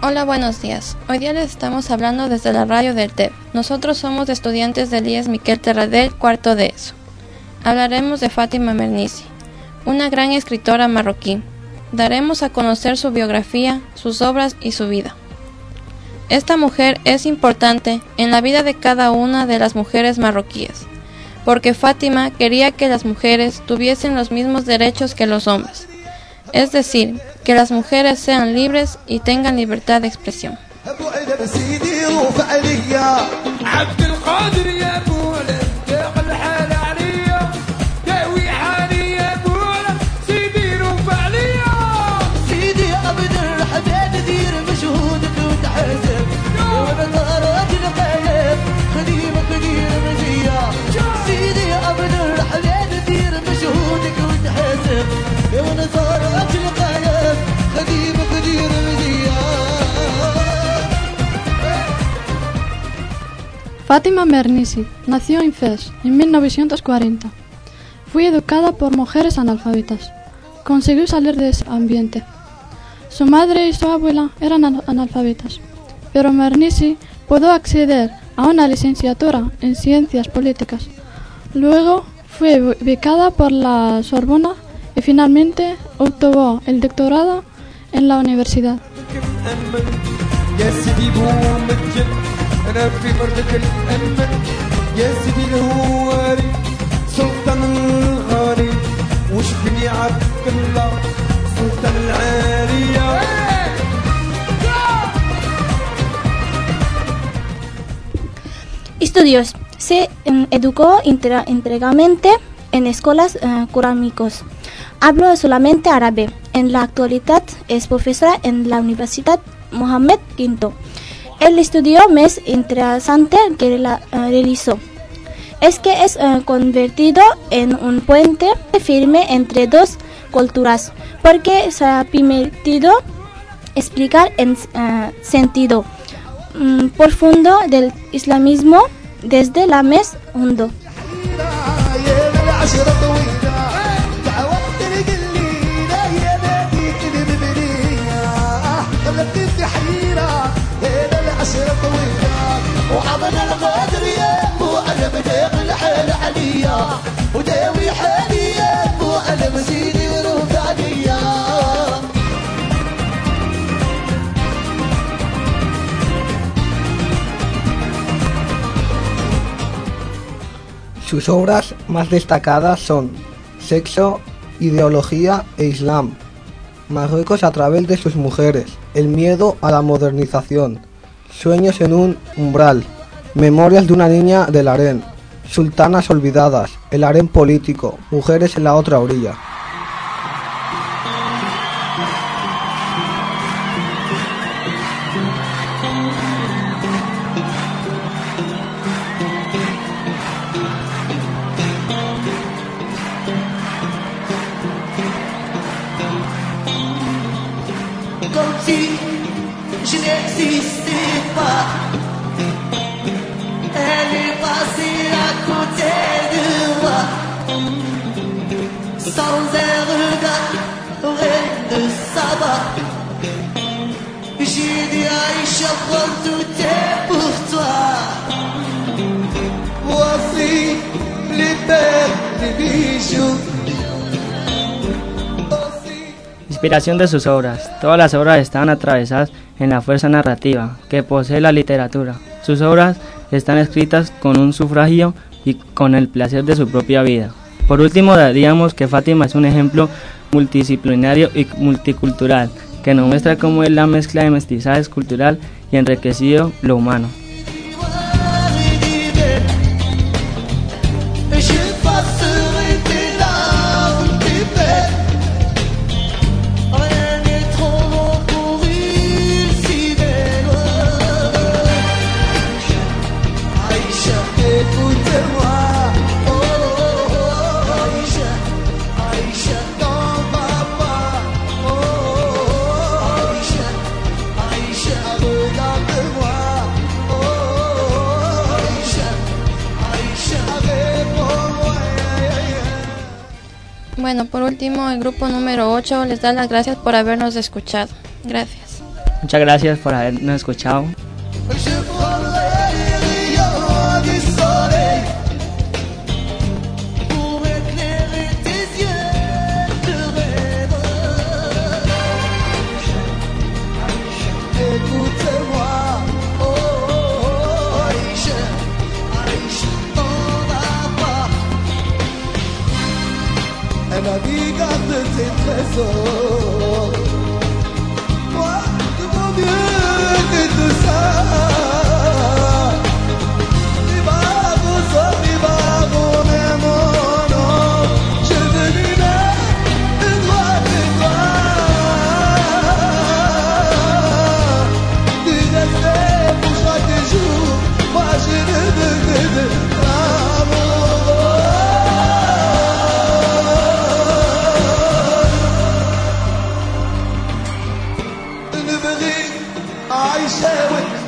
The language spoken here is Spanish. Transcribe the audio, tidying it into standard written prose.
Hola, buenos días. Hoy día les estamos hablando desde la radio del TEP. Nosotros somos estudiantes del IES Miquel Terradell, cuarto de ESO. Hablaremos de Fátima Mernissi, una gran escritora marroquí. Daremos a conocer su biografía, sus obras y su vida. Esta mujer es importante en la vida de cada una de las mujeres marroquíes, porque Fátima quería que las mujeres tuviesen los mismos derechos que los hombres, es decir, que las mujeres sean libres y tengan libertad de expresión. Fátima Mernissi nació en Fez en 1940. Fue educada por mujeres analfabetas. Consiguió salir de ese ambiente. Su madre y su abuela eran analfabetas, pero Mernissi pudo acceder a una licenciatura en ciencias políticas. Luego fue becada por la Sorbona y finalmente obtuvo el doctorado en la universidad. أنا في بردك الأمن يا سيدي الهواري سلطان الغالي وش بني عبد الله سلطان العالية. Estudios. Se educó íntegramente en escuelas coránicos. Habló solamente árabe. En la actualidad es profesora en la Universidad Mohammed V. El estudio más interesante que realizó es que es convertido en un puente firme entre dos culturas, porque se ha permitido explicar el sentido profundo del islamismo desde la más hondo. Sus obras más destacadas son Sexo, Ideología e Islam, Marruecos a través de sus mujeres, El miedo a la modernización, Sueños en un umbral, Memorias de una niña del harén, Sultanas olvidadas, El harén político, Mujeres en la otra orilla. Je n'existais pas. Elle est passée à côté de moi, sans un regard, reine de Saba. J'ai dit Aïcha, prends tout est pour toi. Voici les perles, les bijoux. Inspiración de sus obras. Todas las obras están atravesadas en la fuerza narrativa que posee la literatura. Sus obras están escritas con un sufragio y con el placer de su propia vida. Por último, diríamos que Fátima es un ejemplo multidisciplinario y multicultural que nos muestra cómo es la mezcla de mestizaje cultural y enriquecido lo humano. Bueno, por último, el grupo número 8 les da las gracias por habernos escuchado. Gracias. Muchas gracias por habernos escuchado. Je prendrai les rayons du soleil pour éclairer tes yeux de rêve. Écoute-moi, oh, Aïcha, Aïcha, t'en vas pas. Elle a dit garde tes trésors. Moi, je vaux mieux que tout ça. I share with